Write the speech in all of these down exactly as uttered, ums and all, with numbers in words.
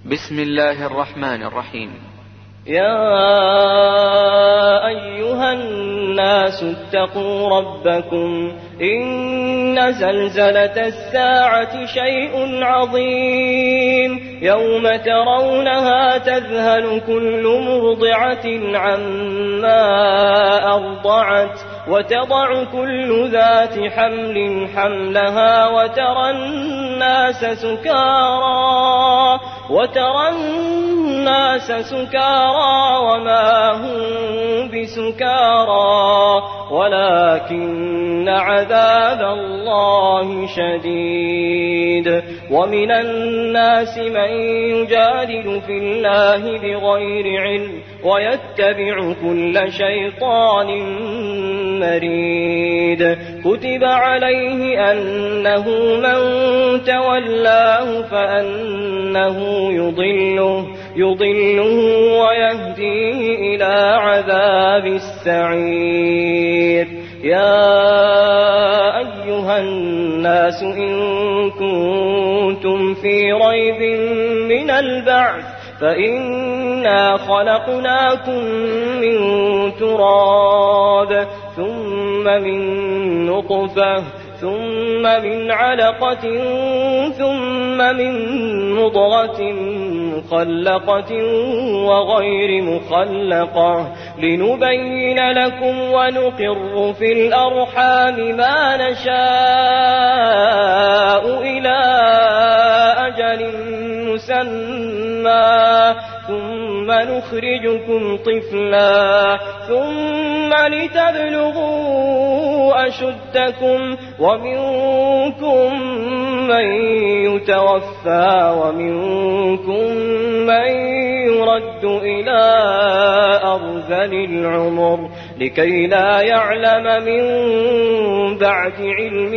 بسم الله الرحمن الرحيم. يا أيها الناس اتقوا ربكم إن زلزلة الساعة شيء عظيم يوم ترونها تذهل كل مرضعة عما أرضعت وتضع كل ذات حمل حملها وترى الناس سكارى وترى الناس سكارى وما هم بسكارى ولكن عذاب الله شديد. ومن الناس من يجادل في الله بغير علم ويتبع كل شيطان مريد. كتب عليه أنه من تولاه فأنه يضله, يضله ويهديه إلى عذاب السعير. يا أيها الناس إن كنتم في ريب من البعث فإنا خلقناكم من تراب ثم من نطفة ثم من علقة ثم من مضغة مخلقة وغير مخلقة لنبين لكم ونقر في الأرحام ما نشاء إلى أجل مسمى ثم نخرجكم طفلا ثم لتبلغوا أشدكم ومنكم من يتوفى ومنكم من يرد إلى أرذل العمر لكي لا يعلم من بعد علم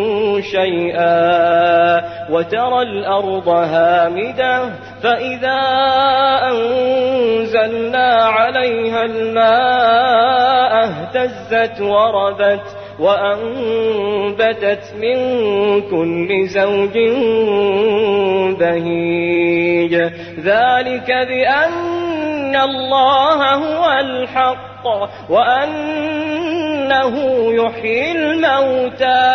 شيئا. وترى الأرض هامدة فإذا أنزلنا عليها الماء اهتزت وربت وأنبتت من كل زوج بهيج. ذلك بأن الله هو الحق وأنه يحيي الموتى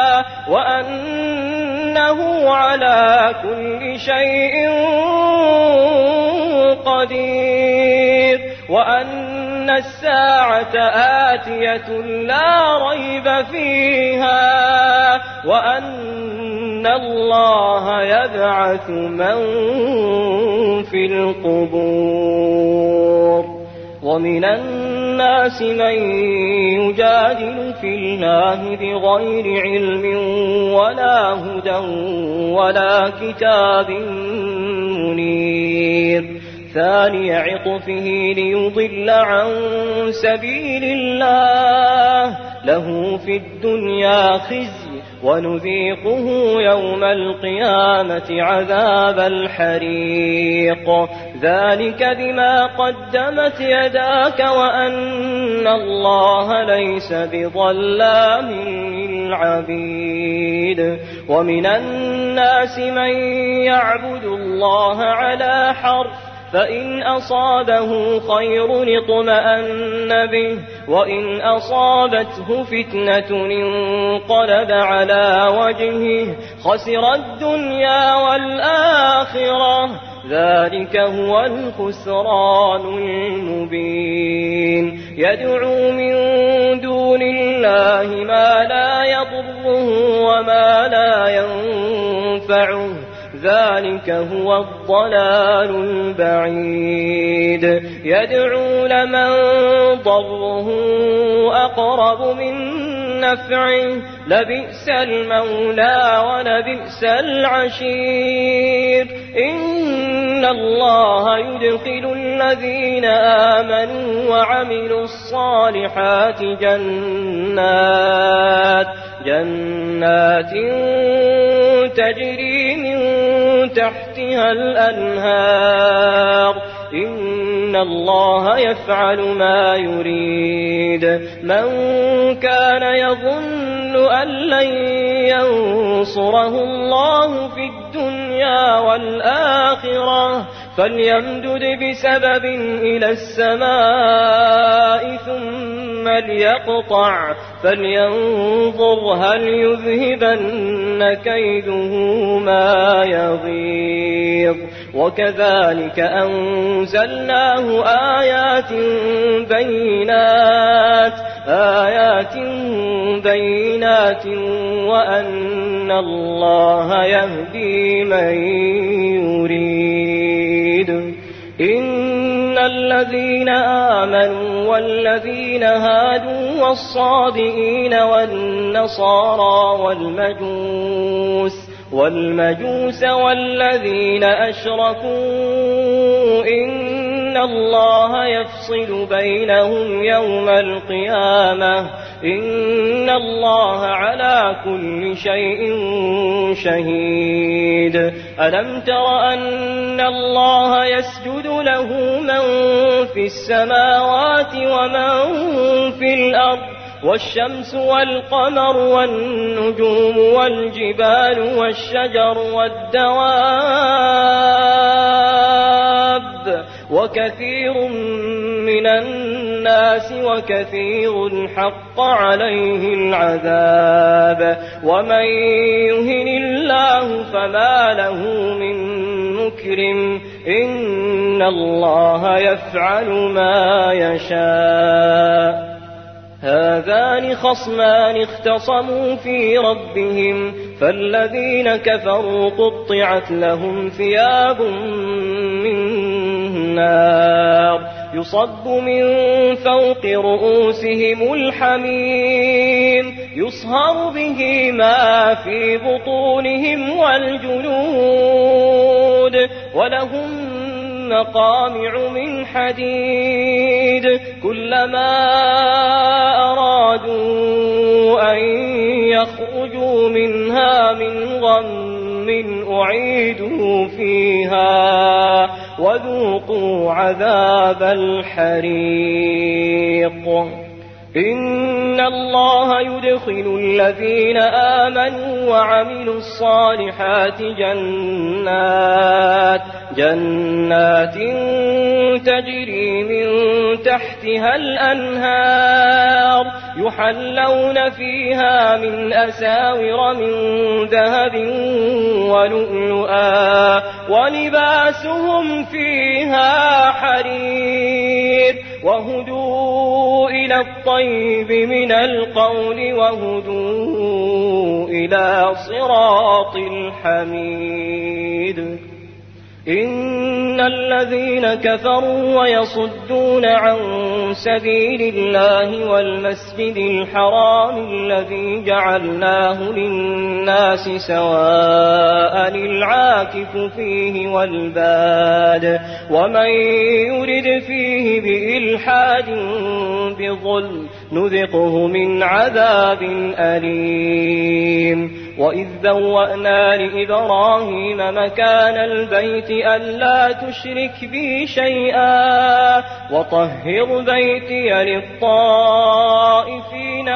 وأنه على كل شيء قدير وأن الساعة آتية لا ريب فيها وأن الله يبعث من في القبور. ومن الناس من يجادل في الله بغير علم ولا هدى ولا كتاب منير. ثاني عطفه ليضل عن سبيل الله له في الدنيا خزي ونذيقه يوم القيامة عذاب الحريق. ذلك بما قدمت يداك وأن الله ليس بظلام للعبيد. ومن الناس من يعبد الله على حرف فإن أصابه خير اطمأن به وإن أصابته فتنة انقلب على وجهه خسر الدنيا والآخرة ذلك هو الخسران المبين. يدعو من دون الله ما لا يضره وما لا ينفعه ذلك هو الضلال البعيد. يدعو لمن ضره أقرب من نفعه لبئس المولى ولبئس العشير. إن الله يدخل الذين آمنوا وعملوا الصالحات جنات جنات تجري من تحتها الأنهار إن الله يفعل ما يريد. من كان يظن أن لن ينصره الله في الدنيا الدنيا والآخرة فليمدد بسبب إلى السماء ثم ليقطع فلينظر هل يذهبن كيده ما يغيظ وكذلك أنزلناه آيات بينات آيات بينات وأن الله يهدي من يريد. إن الذين آمنوا والذين هادوا والصابئين والنصارى والمجوس والمجوس والذين أشركوا إن الله يفصل بينهم يوم القيامة إن الله على كل شيء شهيد. ألم تر أن الله يسجد له من في السماوات ومن في الأرض والشمس والقمر والنجوم والجبال والشجر والدواب وكثير من الناس وكثير حق عليه العذاب ومن يهن الله فما له من مكرم إن الله يفعل ما يشاء. هذان خصمان اختصموا في ربهم فالذين كفروا قطعت لهم ثياب من نار يصب من فوق رؤوسهم الحميم يصهر به ما في بطونهم والجلود ولهم مقامع من حديد كلما أرادوا أن يخرجوا منها من غم أعيدوا فيها وذوقوا عذاب الحريق. إن الله يدخل الذين آمنوا وعملوا الصالحات جنات جنات تجري من تحتها الأنهار يحلون فيها من أساور من ذهب ولؤلؤا ولباسهم فيها حرير وهدوا إلى الطيب من القول وهدوا إلى صراط الحميد. إن الذين كفروا ويصدون عن سبيل الله والمسجد الحرام الذي جعلناه للناس سواء العاكف فيه والباد ومن يرد فيه بإلحاد بظلم نذقه من عذاب أليم. وإذ بوأنا لإبراهيم مكان البيت ألا تشرك بي شيئا وطهر بيتي للطائفين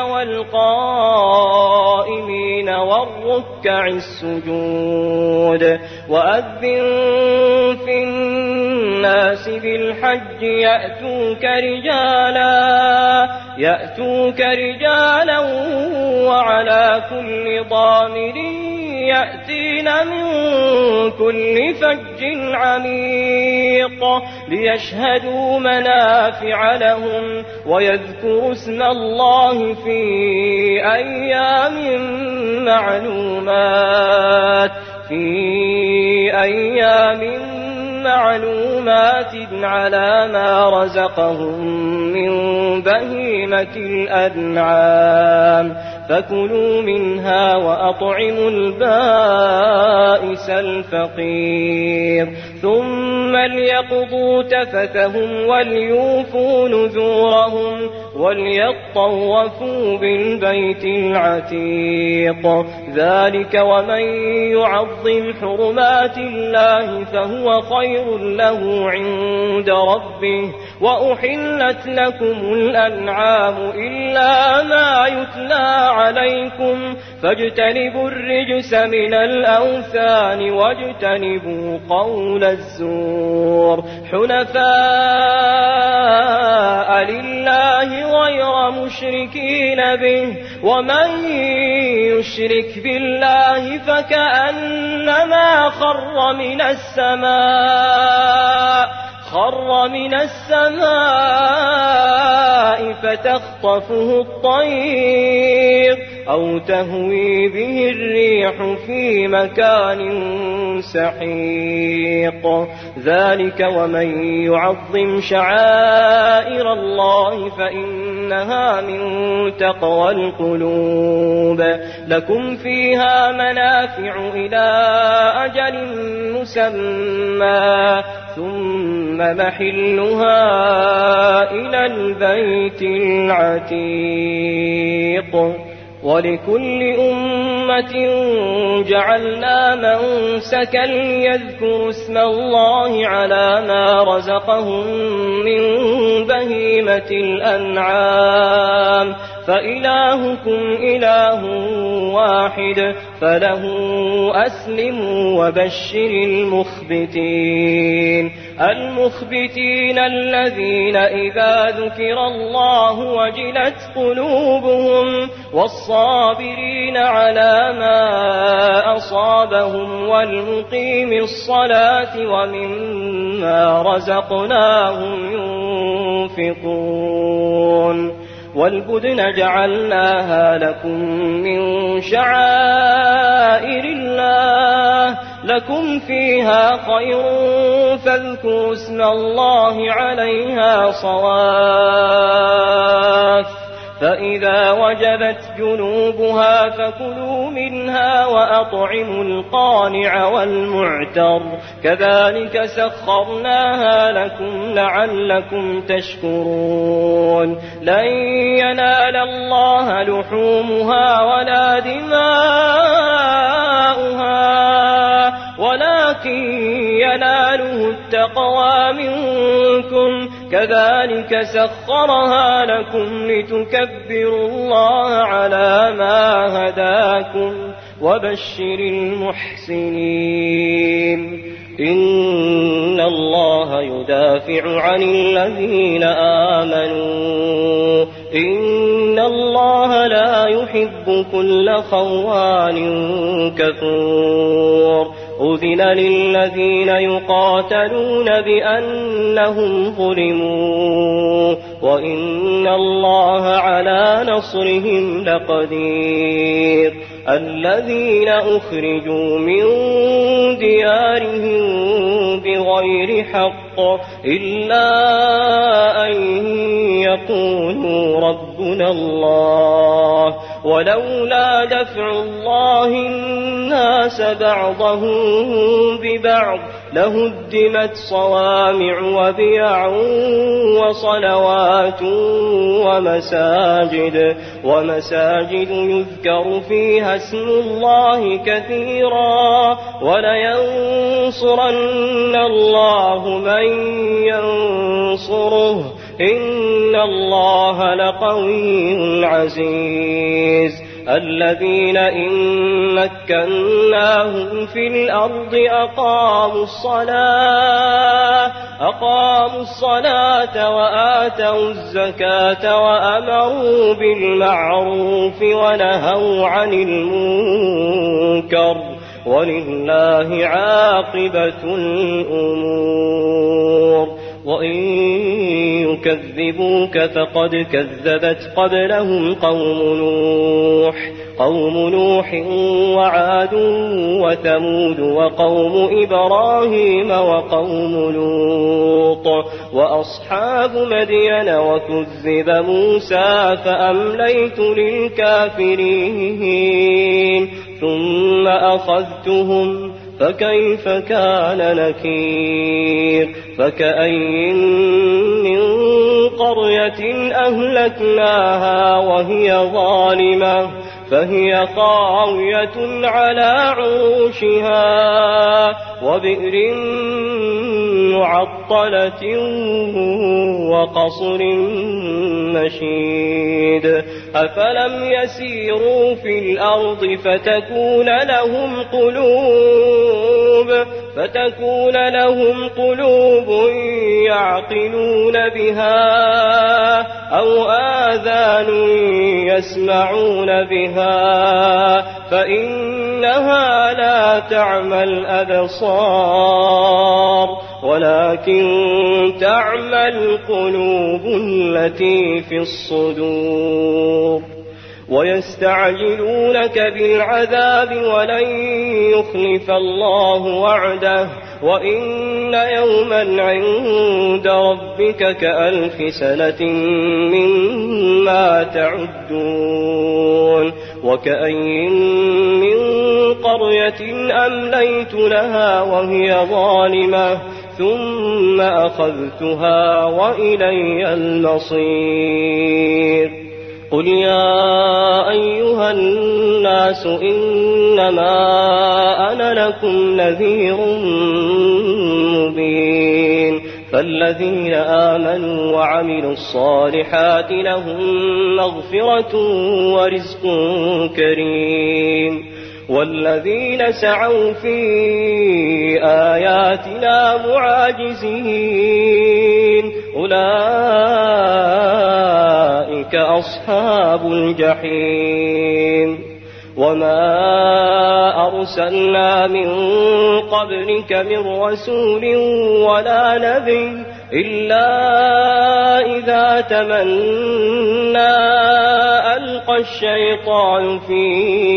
والقائمين والركع السجود وأذن في الناس بالحج يأتوك رجالا يأتوك رجالا وعلى كل ضامر يأتين من كل فج عميق ليشهدوا منافع لهم ويذكروا اسم الله في أيام معلومات في أيام معلومات على ما رزقهم من بهيمة الأنعام فكلوا منها وأطعموا البائس الفقير ثم ليقضوا تفثهم وليوفوا نذورهم وليطوفوا بالبيت العتيق. ذلك ومن يعظم حرمات الله فهو خير له عند ربه. وأحلت لكم الأنعام إلا ما يتلى عليكم فاجتنبوا الرجس من الأوثان واجتنبوا قول الزور حنفاء لله غير مشركين به. ومن يشرك بالله فكأنما خر من السماء خر من السماء فتخطفه الطير أو تهوي به الريح في مكان سحيق. ذلك ومن يعظم شعائر الله فإنها من تقوى القلوب. لكم فيها منافع إلى أجل مسمى ثم محلها إلى البيت العتيق. ولكل أمة جعلنا منسكا ليذكروا اسم الله على ما رزقهم من بهيمة الأنعام فإلهكم إله واحد فله أسلموا وبشر المخبتين المخبتين الذين إذا ذكر الله وجلت قلوبهم والصابرين على ما أصابهم والمقيم الصلاة ومما رزقناهم ينفقون. والبدن جعلناها لكم من شعائر الله لكم فيها خير فاذكروا اسم الله عليها صواف. فإذا وجبت جنوبها فكلوا منها وأطعموا القانع والمعتر كذلك سخرناها لكم لعلكم تشكرون. لن ينال الله لحومها ولا دماؤها ولكن يناله التقوى منكم كذلك سخرها لكم لتكبروا الله على ما هداكم وبشر المحسنين. إن الله يدافع عن الذين آمنوا إن الله لا يحب كل خوان كفور. أذن للذين يقاتلون بأنهم ظلموا وإن الله على نصرهم لقدير. الذين أخرجوا من ديارهم بغير حق إلا أن يقولوا ربنا الله ولولا دفع الله الناس بعضهم ببعض لهدمت صوامع وبيع وصلوات ومساجد ومساجد يذكر فيها اسم الله كثيرا ولينصرن الله من ينصره إن الله لقوي عزيز. الذين إن مكناهم في الأرض أقاموا الصلاة أقاموا الصلاة وآتوا الزكاة وأمروا بالمعروف ونهوا عن المنكر ولله عاقبة الأمور. وإن يكذبوك فقد كذبت قبلهم قوم نوح قوم نوح وعاد وثمود وقوم إبراهيم وقوم لوط وأصحاب مدين وكذب موسى فأمليت للكافرين ثم أخذتهم فكيف كان نكير. فكأين من قرية أهلكناها وهي ظالمة فهي خاوية على عروشها وبئر معطلة وقصر مشيد أفلم يسيروا في الأرض فتكون لهم قلوب فتكون لهم قلوب يعقلون بها أو آذان يسمعون بها فإنها لا تعمى الأبصار ولكن تعمى القلوب التي في الصدور ويستعجلونك بالعذاب ولن يخلف الله وعده وإن يوما عند ربك كألف سنة مما تعدون وكأي من قرية أمليت لها وهي ظالمة ثم أخذتها وإلي المصير قل يا أيها الناس إنما أنا لكم نذير مبين فالذين آمنوا وعملوا الصالحات لهم مغفرة ورزق كريم والذين سعوا في آياتنا معاجزين أولئك أصحاب الجحيم وما أرسلنا من قبلك من رسول ولا نبي إلا إذا تمنى ألقى الشيطان في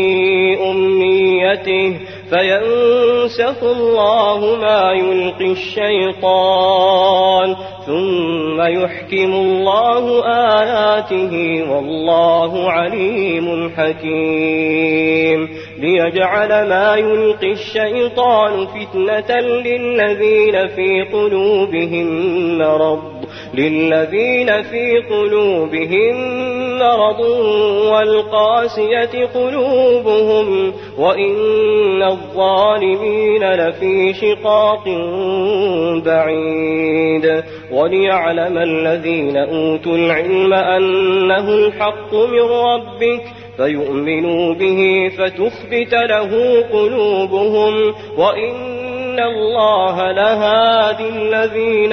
أمنيته فينسخ الله ما يلقي الشيطان ثم يحكم الله آياته والله عليم حكيم ليجعل ما يلقي الشيطان فتنة للذين في قلوبهم مرض للذين في قلوبهم مرض والقاسية قلوبهم وإن الظالمين لفي شقاق بعيد وليعلم الذين أوتوا العلم أنه الحق من ربك فيؤمنوا به فتخبت له قلوبهم وإن الله لهادي الذين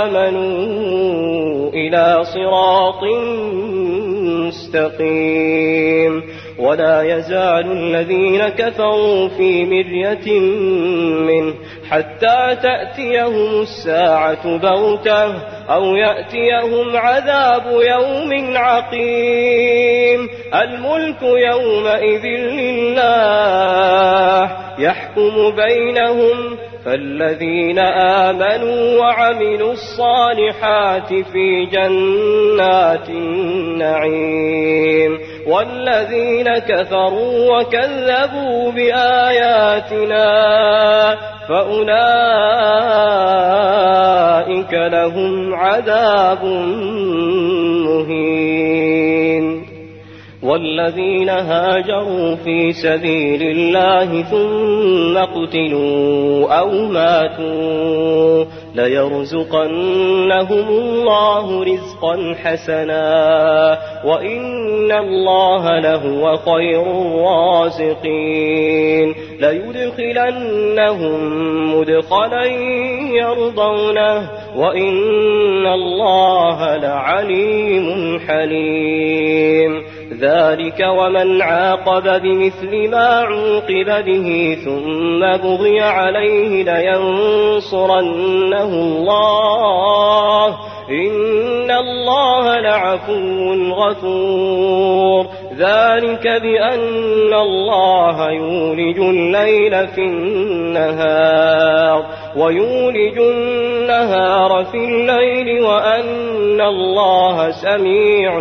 آمنوا إلى صراط مستقيم ولا يزال الذين كفروا في مرية منه حتى تأتيهم الساعة بغتة أو يأتيهم عذاب يوم عقيم الملك يومئذ لله يحكم بينهم فالذين آمنوا وعملوا الصالحات في جنات النعيم والذين كفروا وكذبوا بآياتنا فأولئك لهم عذاب مهين والذين هاجروا في سبيل الله ثم قتلوا أو ماتوا ليرزقنهم الله رزقا حسنا وإن الله لهو خير الرازقين ليدخلنهم مدخلا يرضونه وإن الله لعليم حليم ذلك ومن عاقب بمثل ما عوقب به ثم بغي عليه لينصرنه الله إن الله لعفو غفور ذلك بأن الله يولج الليل في النهار ويولج النهار في الليل وأن الله سميع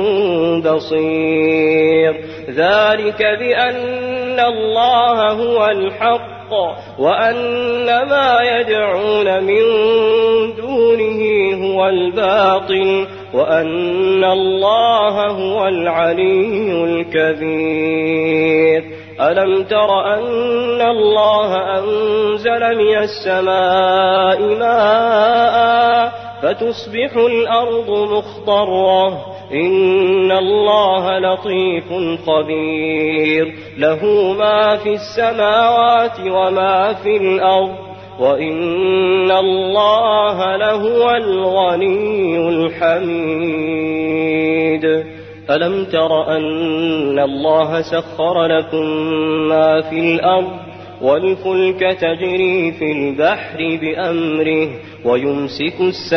بصير ذلك بأن الله هو الحق وأن ما يدعون من دونه هو الباطل وأن الله هو العلي الكبير. ألم تر أن الله أنزل من السماء ماء فتصبح الأرض مخضرة إن الله لطيف خبير له ما في السماوات وما في الأرض وإن الله لهو الغني الحميد. ألم تر أن الله سخر لكم ما في الأرض والفلك تجري في البحر بأمره ويمسك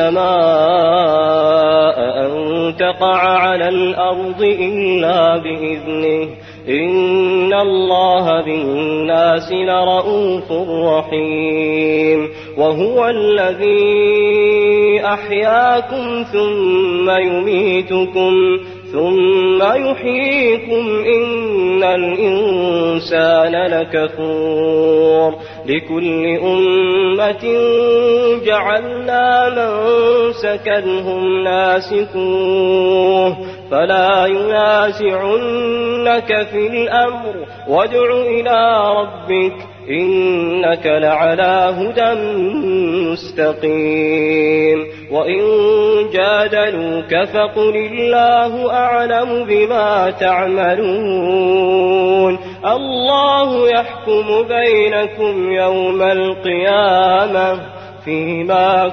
السماء أن تقع على الأرض إلا بإذنه إن الله بالناس لرءوف رحيم. وهو الذي أحياكم ثم يميتكم ثم يحييكم إن الإنسان لكفور. لكل أمة جعلنا منسكا هم ناسكوه فلا ينازعنك في الأمر وادع إلى ربك إنك لعلى هدى مستقيم. وإن جادلوك فقل الله أعلم بما تعملون الله يحكم بينكم يوم القيامة فيما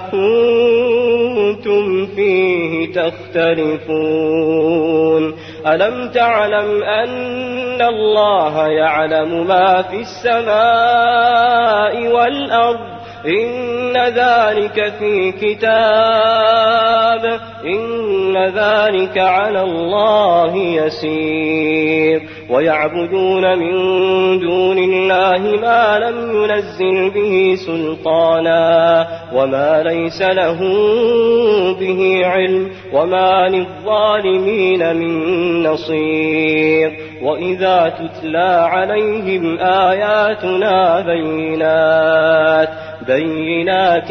كنتم فيه تختلفون. ألم تعلم أن الله يعلم ما في السماء والأرض إن ذلك في كتاب إن ذلك على الله يسير. ويعبدون من دون الله ما لم ينزل به سلطانا وما ليس له به علم وما للظالمين من نصير. وإذا تتلى عليهم آياتنا بينات بينات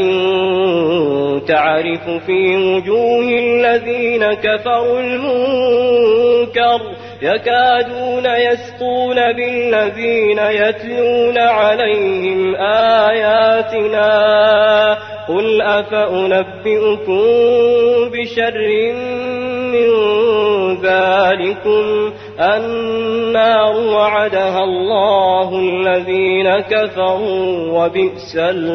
تعرف في وجوه الذين كفروا المنكر يكادون يسطون بالذين يتلون عليهم آياتنا قل أفأنبئكم بشر من ذلكم النار وعدها الله الذين كفروا وبئس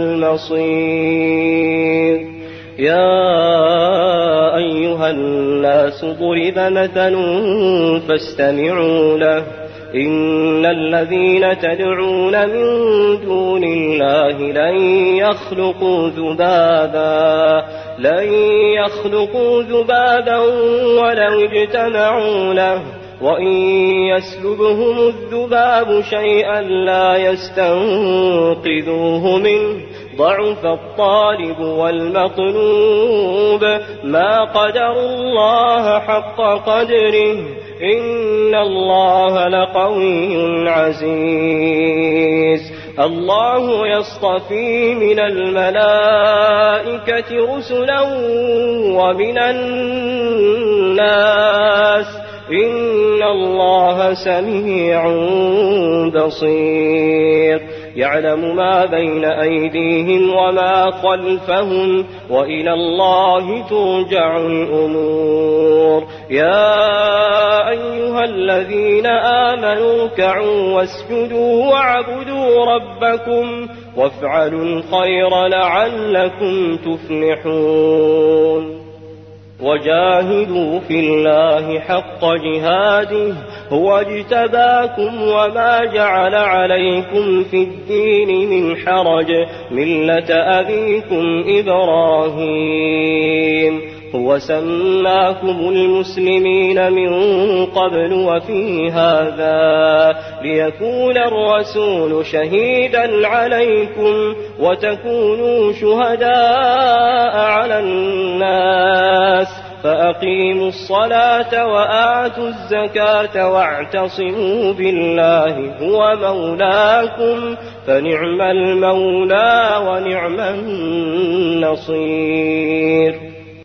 المصير. يا أيها الناس ضرب مثل فاستمعوا له إن الذين تدعون من دون الله لن يخلقوا ذبابا لن يخلقوا ذبابا ولو اجتمعوا له وإن يسلبهم الذباب شيئا لا يستنقذوه منه ضعف الطالب والمطلوب ما قدروا الله حق قدره إن الله لقوي عزيز. الله يصطفي من الملائكة رسلا ومن الناس إن الله سميع بصير. يعلم ما بين أيديهم وما خلفهم وإلى الله ترجع الأمور. يا أيها الذين آمنوا اركعوا واسجدوا واعبدوا ربكم وافعلوا الخير لعلكم تفلحون. وجاهدوا في الله حق جهاده هو اجتباكم وما جعل عليكم في الدين من حرج ملة أبيكم إبراهيم هو سماكم المسلمين من قبل وفي هذا ليكون الرسول شهيدا عليكم وتكونوا شهداء على الناس فأقيموا الصلاة وآتوا الزكاة واعتصموا بالله هو مولاكم فنعم المولى ونعم النصير.